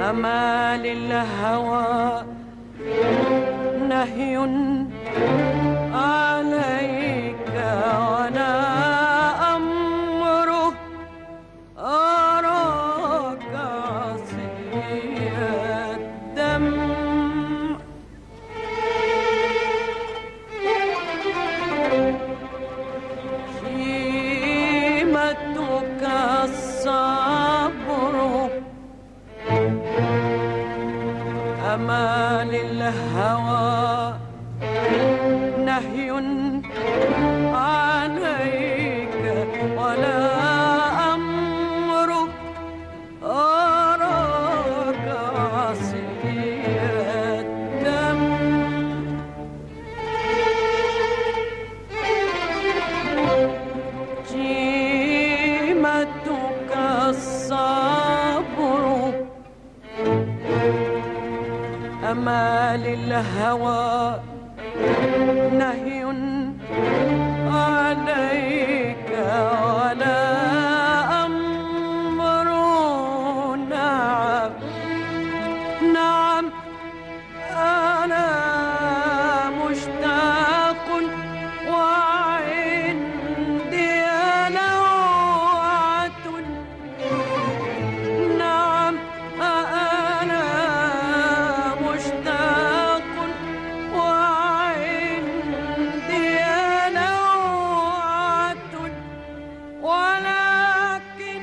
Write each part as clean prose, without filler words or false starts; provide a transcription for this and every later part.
أمال الهوى نهي عليك ولا أمره أراك عصي الدم شيمتك الصبر أمال الهوى نهي عليك ولا أمرك أراك عصي الدم شيمتك الصبر أمال الهوى نهي عليك ولا أمر نعم نعم أنا مشتاق وعندي لوعة نعم أنا مشتاق وعندي لوعة ولكن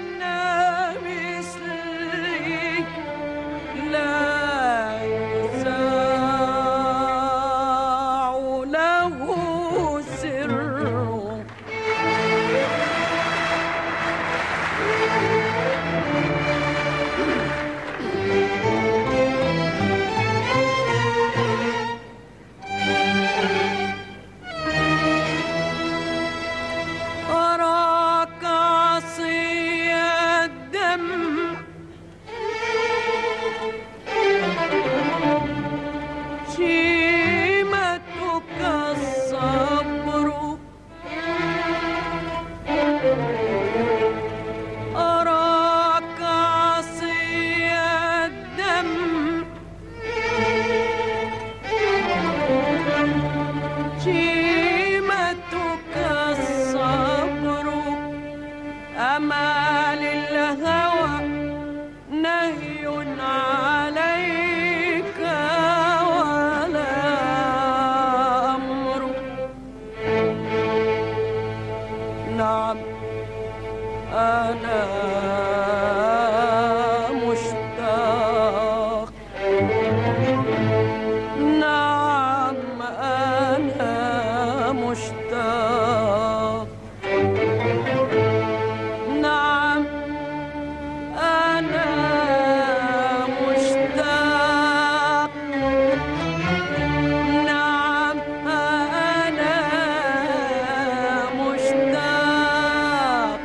مثلي لا يساع له سر أراك عصي الدم شيمتك الصبر أراك عصي الدم شيمتك الصبر أمال الهوى نهي عليك ولا أمر نعم أنا مشتاق نعم أنا مشتاق نعم أنا مشتاق نعم أنا مشتاق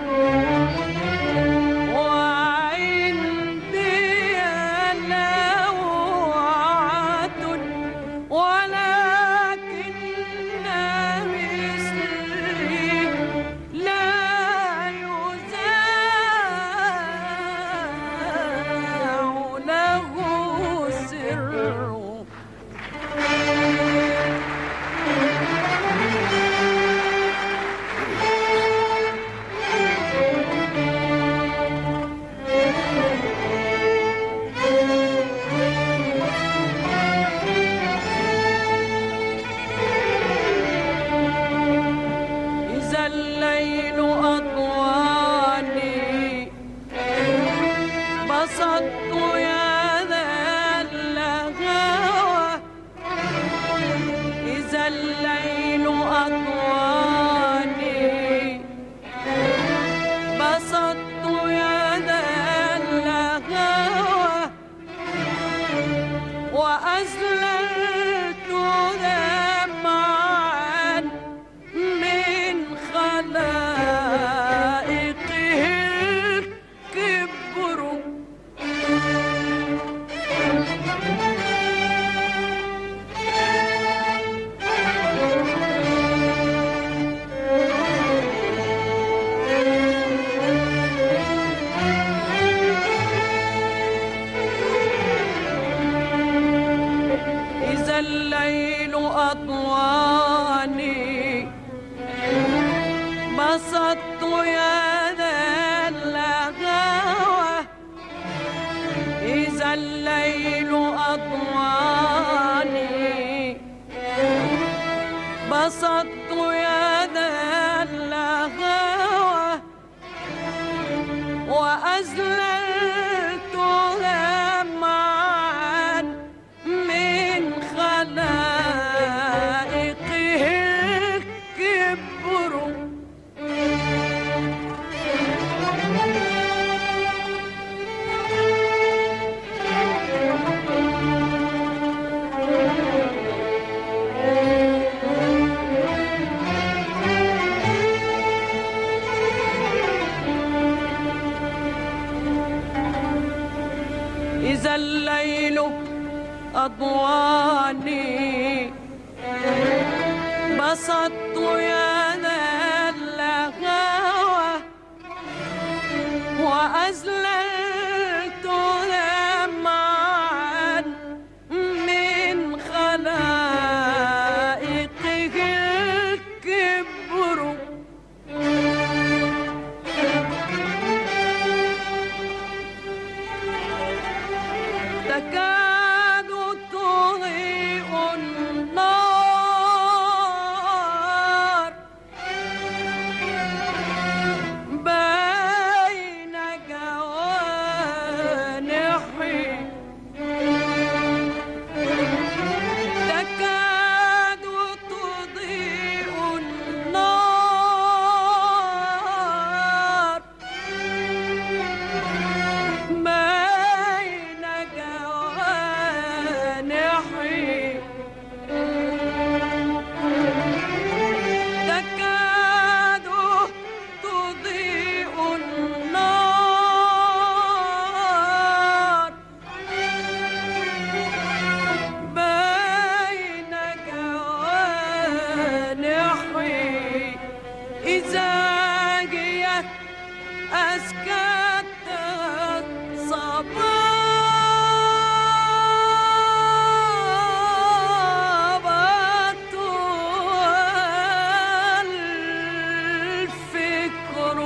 وعندي لوعة ولكن مثلي لا يزاع له سر إذا الليل أطواني بسطت يدا الهوى إذا الليل أطواني بسطت يدا الهوى وأزللت دمعا من خلائقه الكبر وأزللت لمعا من خلائقه الكبر. إذا الليل أضواني بسطت يدا الهوى وأزللت لمعا من خلائقه الكبر. تكاد تضيء النار بين جوانحي. تكاد تضيء النار بين جوانحي. تكاد تضيء النار بين جوانحي. إذا جيت أسكت صبابة والفكر.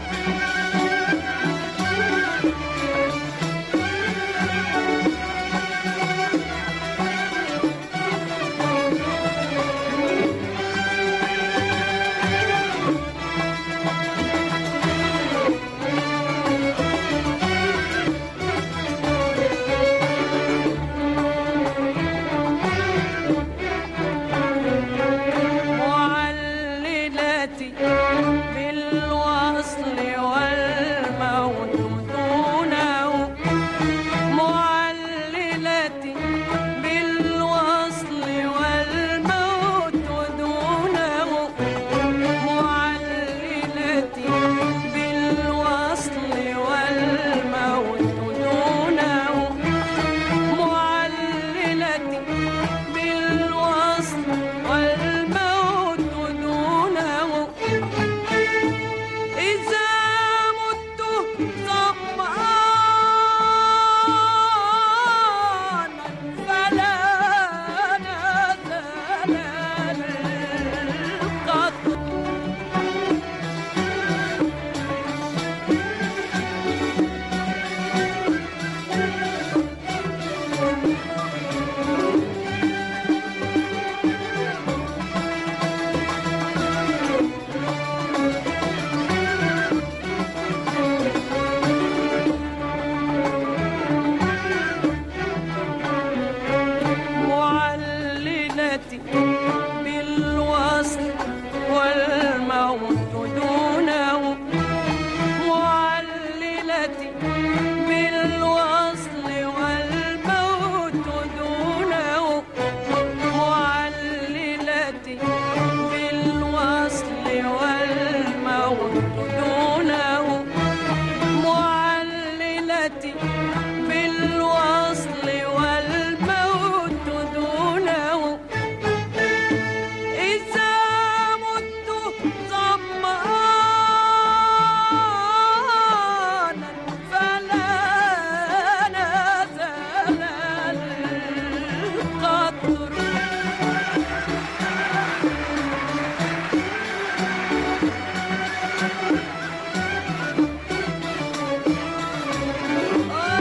معللتي بالوصل والموت دونه. معللتي بالوصل والموت دونه. معللتي بالوصل والموت دونه. معللتي بالوصل والموت دونه. إذا مت ظمآنا فلا نزال القطر. معللتي بالوصل والموت دونه. معللتي بالوصل والموت دونه. معللتي بالوصل والموت دونه. معللتي بالوصل والموت دونه. إذا مت ظمآنا فلا نزال القطر. آه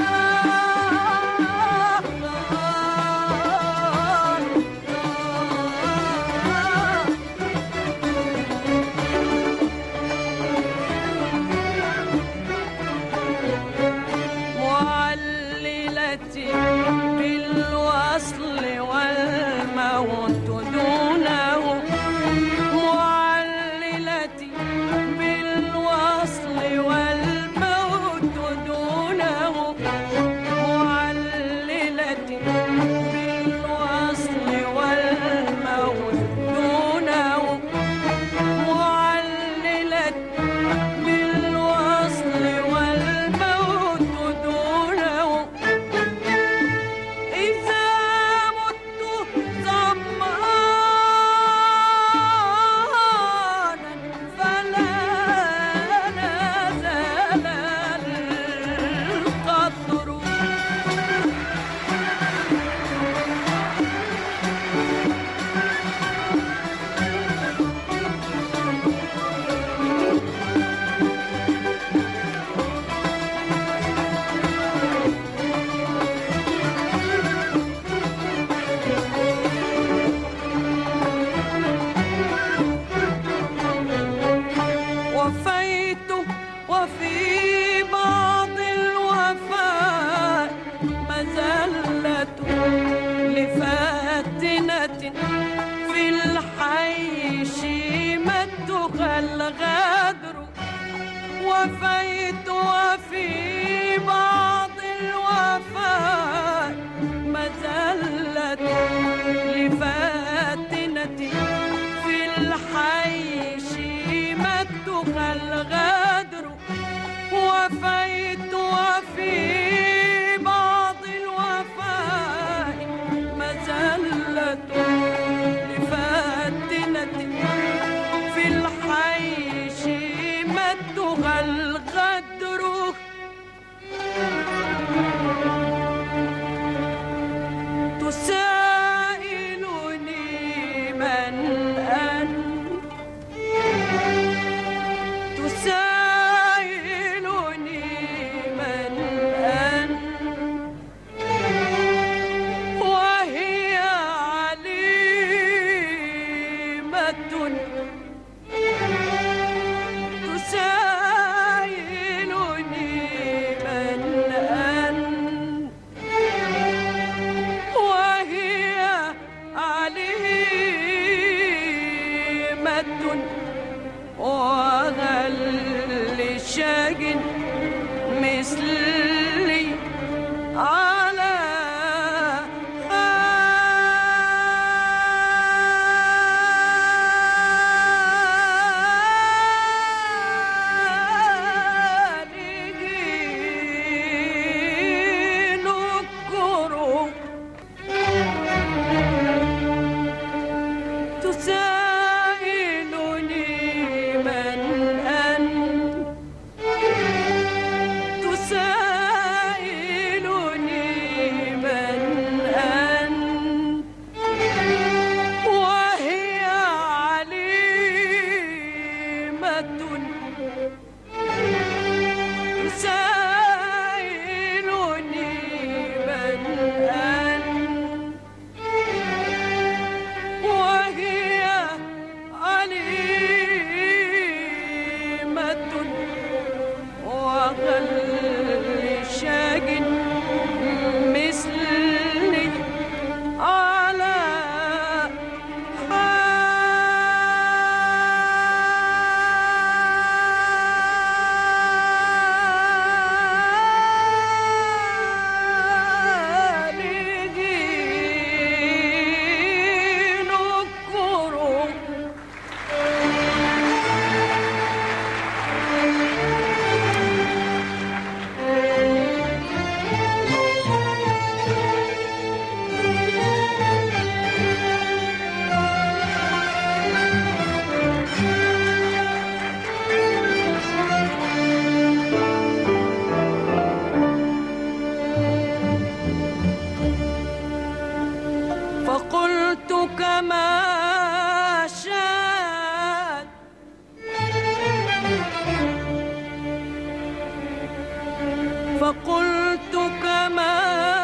فقلت كما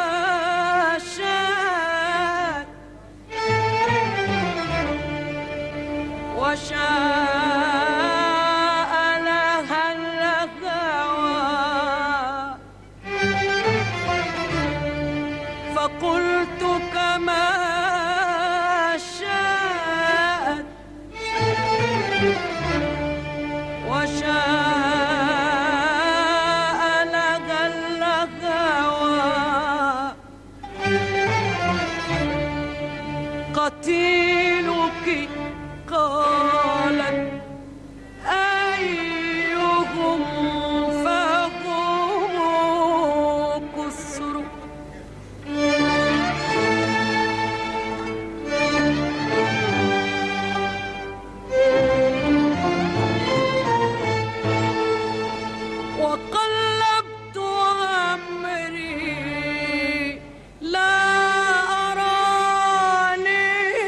شاء وشاء لها الهوى فقلت كما شاءت وشاء لها الهوى قتيلك قالت أيهم فهم كسر وقلبت أمري لا أراني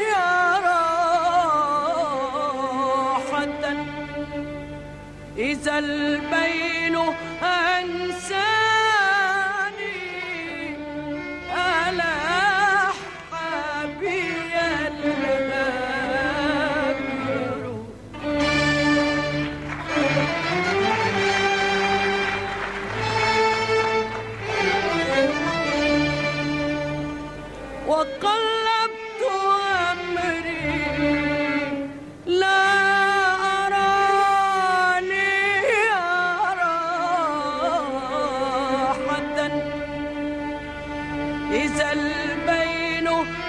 راحة إذا البين أنساني ألاح بي الهجر وقلبت أمري لا أراني راحة إذا البين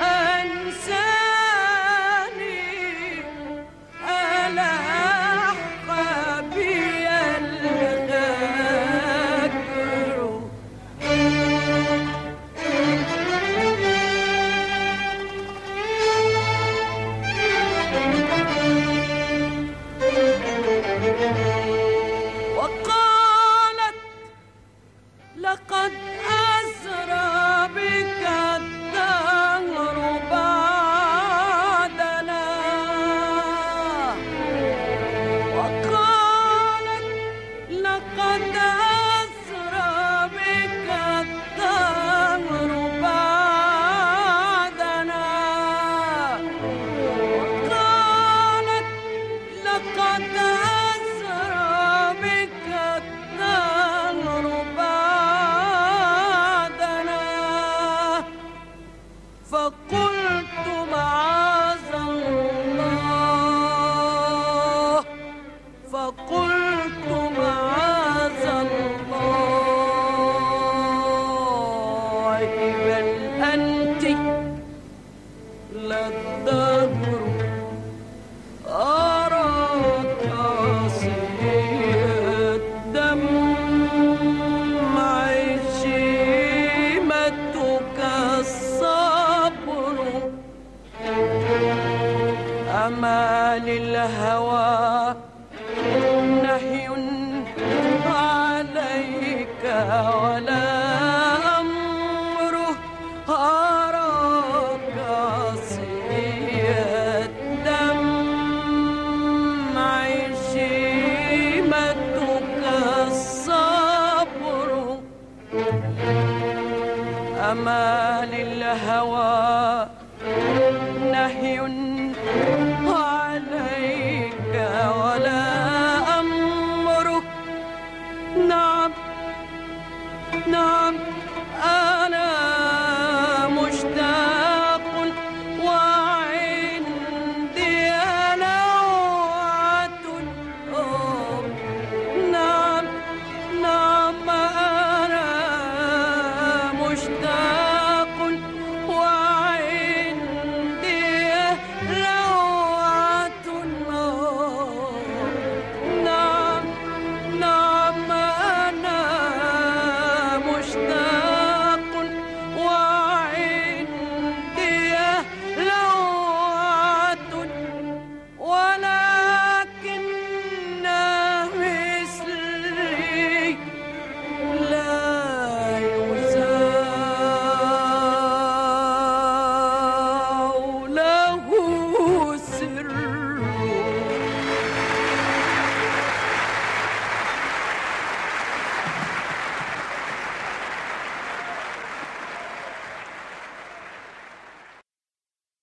أنساني ألاح بي الهجر وقالت لقد أسرى بك الدهر بعدنا وقالت لقد أسرى بك الدهر بعدنا وقالت لقد أسرى بك الدهر بعدنا فقلت معاذ الله فقلت معاذ الله بل أنت للدهر أراك صيد دمع شيمتك الصبر أما للهوى نهي عليك ولا أمره أراك صيد دمع شيمتك الصبر أما للهوى نهي عليك ولا أمرك نعم نعم